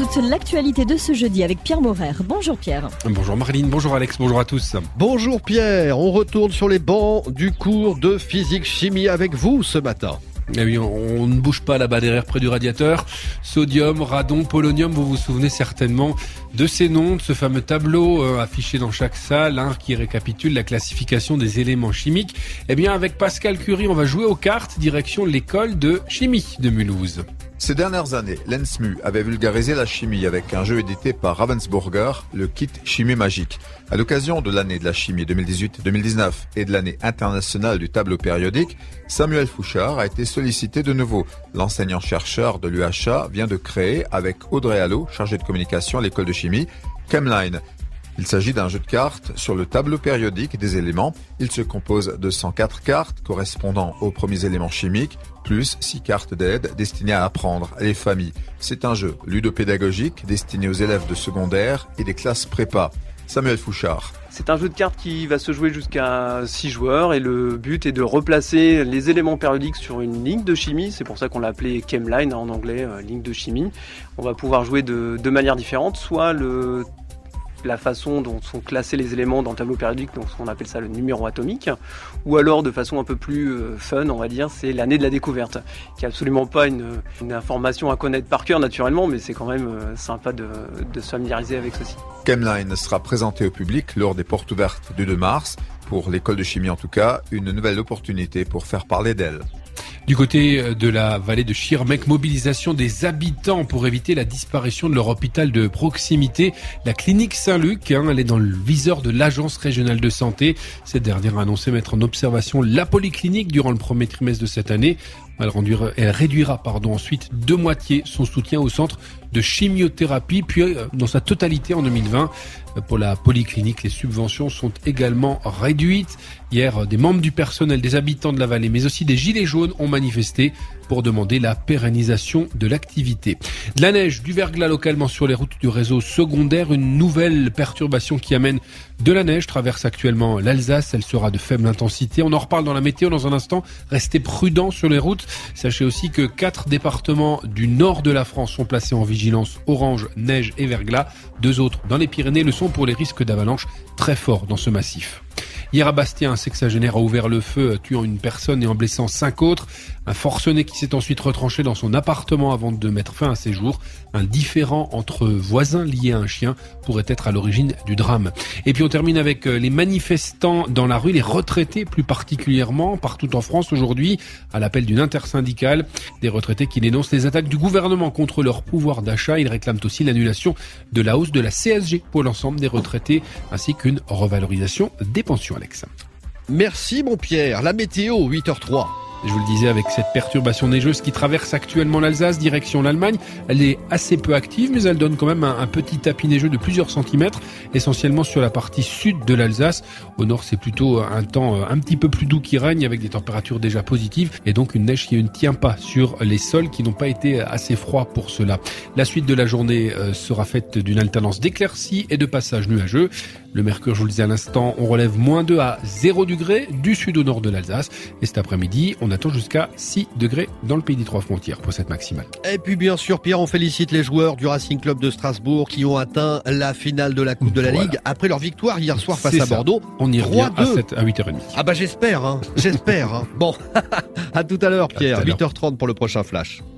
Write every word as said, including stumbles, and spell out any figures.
toute l'actualité de ce jeudi avec Pierre Maurer. Bonjour Pierre. Bonjour Marlene, bonjour Alex, bonjour à tous. Bonjour Pierre, on retourne sur les bancs du cours de physique-chimie avec vous ce matin. Eh oui, on, on ne bouge pas là-bas derrière près du radiateur. Sodium, radon, polonium, vous vous souvenez certainement de ces noms, de ce fameux tableau euh, affiché dans chaque salle hein, qui récapitule la classification des éléments chimiques. Eh bien avec Pascal Curie, on va jouer aux cartes direction l'école de chimie de Mulhouse. Ces dernières années, l'E N S M U avait vulgarisé la chimie avec un jeu édité par Ravensburger, le kit Chimie Magique. À l'occasion de l'année de la chimie deux mille dix-huit deux mille dix-neuf et de l'année internationale du tableau périodique, Samuel Fouchard a été sollicité de nouveau. L'enseignant-chercheur de l'U H A vient de créer, avec Audrey Allot, chargée de communication à l'école de chimie, Chemline. Il s'agit d'un jeu de cartes sur le tableau périodique des éléments. Il se compose de cent quatre cartes correspondant aux premiers éléments chimiques, plus six cartes d'aide destinées à apprendre les familles. C'est un jeu ludopédagogique destiné aux élèves de secondaire et des classes prépa. Samuel Fouchard. C'est un jeu de cartes qui va se jouer jusqu'à six joueurs et le but est de replacer les éléments périodiques sur une ligne de chimie. C'est pour ça qu'on l'a appelé Chemline en anglais, euh, ligne de chimie. On va pouvoir jouer de deux manières différentes, soit le la façon dont sont classés les éléments dans le tableau périodique, donc on appelle ça le numéro atomique, ou alors de façon un peu plus fun, on va dire, c'est l'année de la découverte, qui est absolument pas une, une information à connaître par cœur naturellement, mais c'est quand même sympa de, de se familiariser avec ceci. Chemline sera présenté au public lors des portes ouvertes du deux mars, pour l'école de chimie en tout cas, une nouvelle opportunité pour faire parler d'elle. Du côté de la vallée de Schirmeck, mobilisation des habitants pour éviter la disparition de leur hôpital de proximité. La clinique Saint-Luc, hein, elle est dans le viseur de l'agence régionale de santé. Cette dernière a annoncé mettre en observation la polyclinique durant le premier trimestre de cette année. Elle, réduira, elle réduira pardon, ensuite de moitié son soutien au centre de chimiothérapie, puis euh, dans sa totalité en deux mille vingt. Pour la polyclinique, les subventions sont également réduites. Hier, des membres du personnel, des habitants de la vallée, mais aussi des gilets jaunes ont manifesté pour demander la pérennisation de l'activité. De la neige, du verglas localement sur les routes du réseau secondaire, une nouvelle perturbation qui amène de la neige traverse actuellement l'Alsace. Elle sera de faible intensité. On en reparle dans la météo dans un instant. Restez prudents sur les routes. Sachez aussi que quatre départements du nord de la France sont placés en vigilance orange, neige et verglas. Deux autres dans les Pyrénées le sont pour les risques d'avalanche très forts dans ce massif. Hier à Bastia, un sexagénaire a ouvert le feu, tuant une personne et en blessant cinq autres. Un forcené qui s'est ensuite retranché dans son appartement avant de mettre fin à ses jours. Un différend entre voisins lié à un chien pourrait être à l'origine du drame. Et puis on termine avec les manifestants dans la rue, les retraités plus particulièrement, partout en France aujourd'hui, à l'appel d'une intersyndicale. Des retraités qui dénoncent les attaques du gouvernement contre leur pouvoir d'achat. Ils réclament aussi l'annulation de la hausse de la C S G pour l'ensemble des retraités, ainsi qu'une revalorisation des pensions, Alex. Merci mon Pierre, la météo huit heures trois. Je vous le disais, avec cette perturbation neigeuse qui traverse actuellement l'Alsace, direction l'Allemagne, elle est assez peu active, mais elle donne quand même un, un petit tapis neigeux de plusieurs centimètres, essentiellement sur la partie sud de l'Alsace. Au nord, c'est plutôt un temps un petit peu plus doux qui règne, avec des températures déjà positives, et donc une neige qui ne tient pas sur les sols qui n'ont pas été assez froids pour cela. La suite de la journée sera faite d'une alternance d'éclaircies et de passages nuageux. Le mercure, je vous le disais à l'instant, on relève moins deux à zéro degré du sud au nord de l'Alsace. Et cet après-midi, on attend jusqu'à six degrés dans le pays des Trois Frontières pour cette maximale. Et puis bien sûr, Pierre, on félicite les joueurs du Racing Club de Strasbourg qui ont atteint la finale de la Coupe de la voilà. Ligue après leur victoire hier soir face C'est à ça. Bordeaux. On y revient à, sept, à huit heures trente. Ah bah j'espère, hein, j'espère. Hein. Bon, à tout à l'heure Pierre, à tout à l'heure. huit heures trente pour le prochain flash.